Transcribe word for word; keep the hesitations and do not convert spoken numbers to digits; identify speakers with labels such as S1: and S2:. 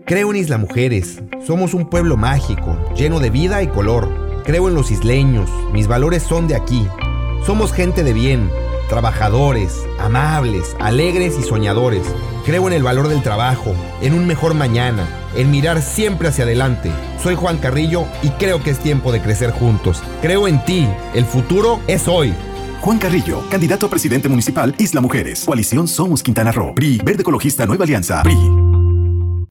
S1: Creo en Isla Mujeres. Somos un pueblo mágico, lleno de vida y color. Creo en los isleños. Mis valores son de aquí. Somos gente de bien, trabajadores, amables, alegres y soñadores. Creo en el valor del trabajo, en un mejor mañana, en mirar siempre hacia adelante. Soy Juan Carrillo y creo que es tiempo de crecer juntos. Creo en ti. El futuro es hoy.
S2: Juan Carrillo, candidato a presidente municipal, Isla Mujeres. Coalición Somos Quintana Roo. P R I, Verde Ecologista Nueva Alianza. P R I.